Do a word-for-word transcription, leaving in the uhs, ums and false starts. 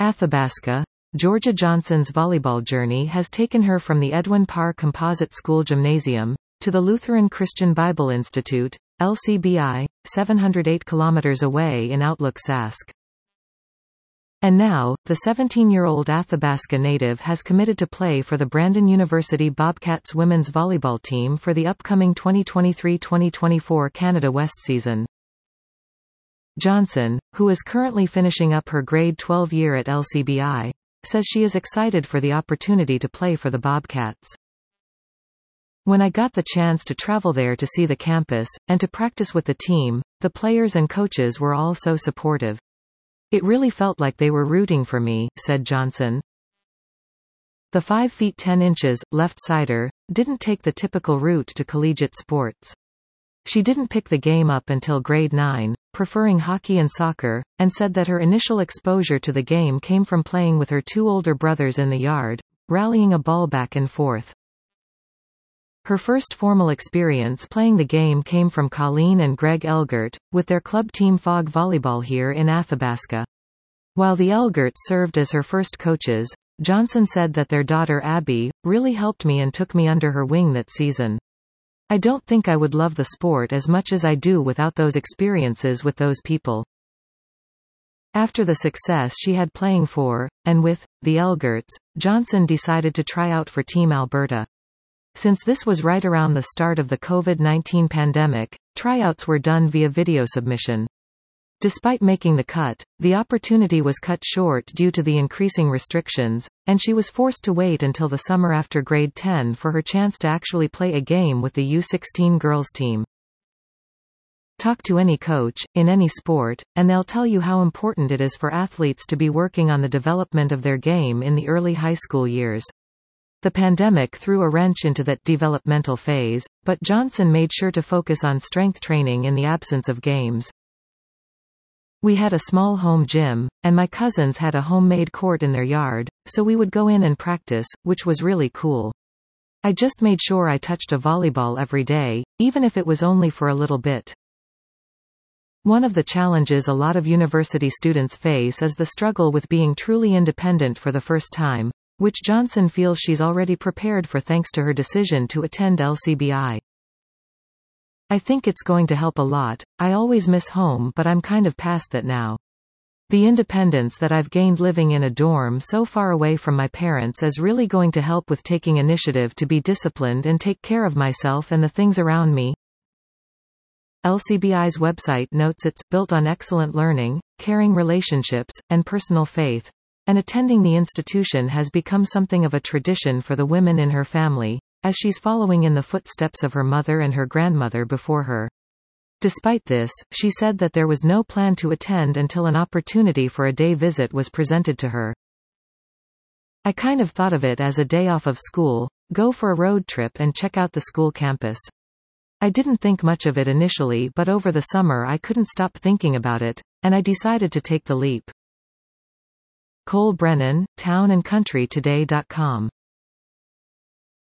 Athabasca. Georgia Johnson's volleyball journey has taken her from the Edwin Parr Composite School Gymnasium, to the Lutheran Christian Bible Institute, L C B I, seven hundred eight kilometers away in Outlook Sask. And now, the seventeen-year-old Athabasca native has committed to play for the Brandon University Bobcats women's volleyball team for the upcoming twenty twenty-three twenty twenty-four Canada West season. Johnson, who is currently finishing up her grade twelve year at L C B I, says she is excited for the opportunity to play for the Bobcats. When I got the chance to travel there to see the campus, and to practice with the team, the players and coaches were all so supportive. It really felt like they were rooting for me, said Johnson. The five feet ten inches, left-sider, didn't take the typical route to collegiate sports. She didn't pick the game up until grade nine, preferring hockey and soccer, and said that her initial exposure to the game came from playing with her two older brothers in the yard, rallying a ball back and forth. Her first formal experience playing the game came from Colleen and Greg Elgert, with their club team Fog Volleyball here in Athabasca. While the Elgerts served as her first coaches, Johnson said that their daughter Abby really helped me and took me under her wing that season. I don't think I would love the sport as much as I do without those experiences with those people. After the success she had playing for, and with, the Elgerts, Johnson decided to try out for Team Alberta. Since this was right around the start of the COVID nineteen pandemic, tryouts were done via video submission. Despite making the cut, the opportunity was cut short due to the increasing restrictions, and she was forced to wait until the summer after grade ten for her chance to actually play a game with the U sixteen girls team. Talk to any coach, in any sport, and they'll tell you how important it is for athletes to be working on the development of their game in the early high school years. The pandemic threw a wrench into that developmental phase, but Johnson made sure to focus on strength training in the absence of games. We had a small home gym, and my cousins had a homemade court in their yard, so we would go in and practice, which was really cool. I just made sure I touched a volleyball every day, even if it was only for a little bit. One of the challenges a lot of university students face is the struggle with being truly independent for the first time, which Johnson feels she's already prepared for thanks to her decision to attend L C B I. I think it's going to help a lot. I always miss home, but I'm kind of past that now. The independence that I've gained living in a dorm so far away from my parents is really going to help with taking initiative to be disciplined and take care of myself and the things around me. L C B I's website notes it's built on excellent learning, caring relationships, and personal faith, and attending the institution has become something of a tradition for the women in her family, as she's following in the footsteps of her mother and her grandmother before her. Despite this, she said that there was no plan to attend until an opportunity for a day visit was presented to her. I kind of thought of it as a day off of school, go for a road trip and check out the school campus. I didn't think much of it initially, but over the summer I couldn't stop thinking about it, and I decided to take the leap. Cole Brennan, town and country today dot com